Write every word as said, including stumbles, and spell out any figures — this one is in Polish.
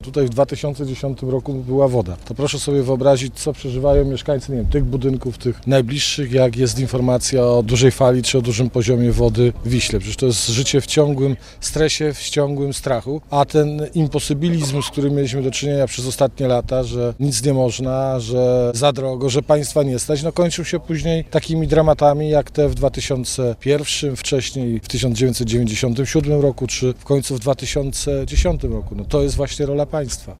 Tutaj w dwa tysiące dziesiątym roku była woda. To proszę sobie wyobrazić, co przeżywają mieszkańcy nie wiem, tych budynków, tych najbliższych, jak jest informacja o dużej fali czy o dużym poziomie wody w Wiśle. Przecież to jest życie w ciągłym stresie, w ciągłym strachu, a ten imposybilizm, z którym mieliśmy do czynienia przez ostatnie lata, że nic nie można, że za drogo, że państwa nie stać, no kończył się później takimi dramatami jak te w dwa tysiące pierwszym, wcześniej w tysiąc dziewięćset dziewięćdziesiątym siódmym roku, czy w końcu w dwa tysiące dziesiątym roku. No to jest właśnie rola państwa.